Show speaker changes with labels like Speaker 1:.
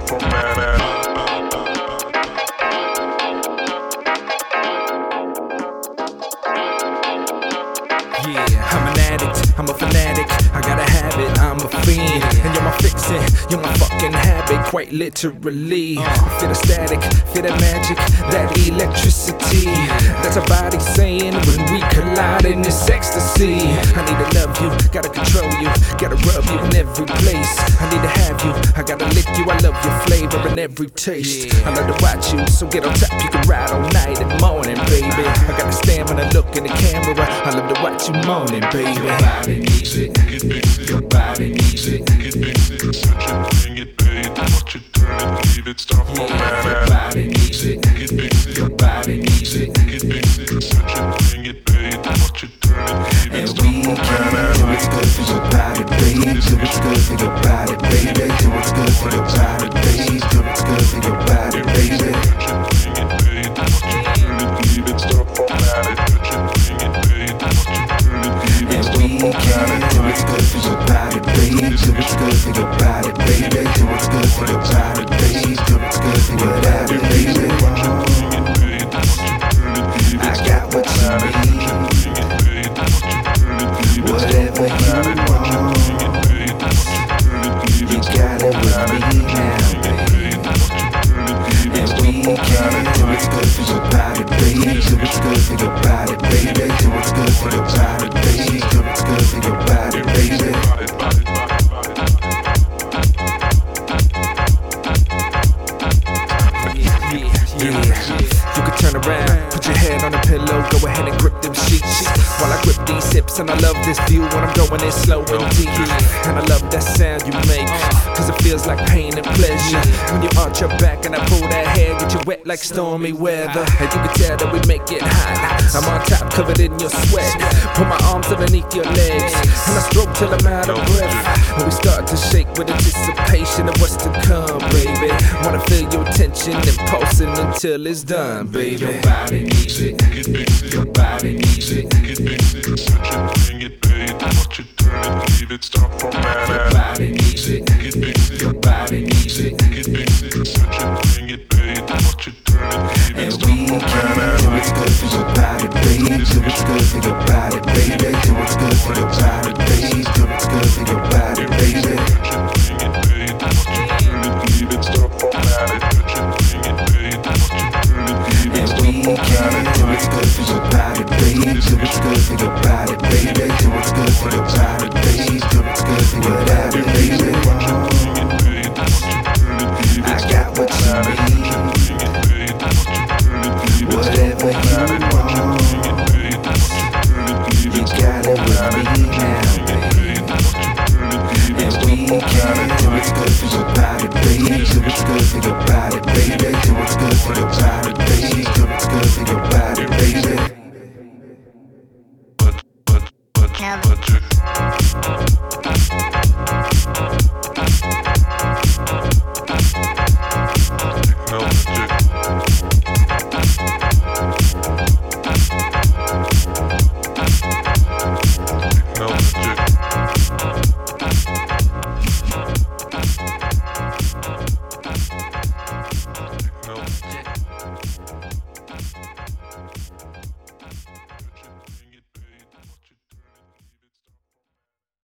Speaker 1: Yeah, I'm an addict, I'm a fanatic, I got a habit, I'm a fiend. And you're my fixin', you're my fucking habit, quite literally. Feel the static, feel the magic, that electricity. That's our body saying when we collide in this ecstasy. I need to love you, gotta control you, gotta rub you in every place. I need to have you, I gotta lick you, I love your flavor and every taste. I love to watch you, so get on top, you can ride all night and morning, baby. I got the stamina, look in the camera, I love to watch you moaning, baby.
Speaker 2: Your body needs it, your body needs it. Bring it, babe, watch it turn and leave it, stop formatting. Your body needs it, your body needs it. Bring it, babe, watch it turn and leave it, stop formatting.
Speaker 3: Do what's good for your body, baby. Do what's good for your body, baby. Do what's good for your body, baby. Do what's good for your body, baby.
Speaker 2: Bring it, babe, watch it turn and leave it, stop formatting. Bring it, babe, watch it turn and leave it, stop formatting.
Speaker 3: Do what's good for your body, baby. Do what's good for your body, baby. Do what's good for your body, baby. Do what's good for your body, baby. I got what you need. Whatever you want, you got it with me now, baby. And we can do what's good for your body, baby. Do what's good for your body, baby. Do what's good for your body, baby. Do what's good for your body, baby.
Speaker 1: You can turn around, put your head on the pillow, go ahead and grip them sheets. While I grip these hips, and I love this view when I'm going in slow and deep. And I love that sound you make, cause it feels like pain and pleasure. When you arch your back and I pull that hair, get you wet like stormy weather. And you can tell that we make it hot. I'm on top, covered in your sweat. Put my arms underneath your legs, and I stroke till I'm out of breath. And we start to shake with anticipation of what's to come, baby. Wanna feel your tension and pulsing until it's done, baby.
Speaker 3: Your body needs it. Your body needs it.
Speaker 2: Bring it, babe, watch it turn and leave it, stop formatting.
Speaker 3: Your body needs it. Your body needs it.
Speaker 2: Bring it, babe, watch it turn and leave it,
Speaker 3: And
Speaker 2: stop
Speaker 3: we can
Speaker 2: formatting.
Speaker 3: do what's good for your body, baby. Do what's good for your body, baby. Do what's good for your body, baby. Do what's good for your body, baby.
Speaker 2: Bring it, babe, watch it turn and leave it, stop formatting. Bring it, babe, watch it turn and leave it,
Speaker 3: And
Speaker 2: stop
Speaker 3: we can do what's good for your body, baby. Do what's good for your body, baby. Do what's good for your body, baby. Do what's good for your body, baby. I got what you need. Whatever you want, you got it with me now, baby. And we can do what's good for your body, baby. Do what's good for your body, baby. Do what's good for your body, baby.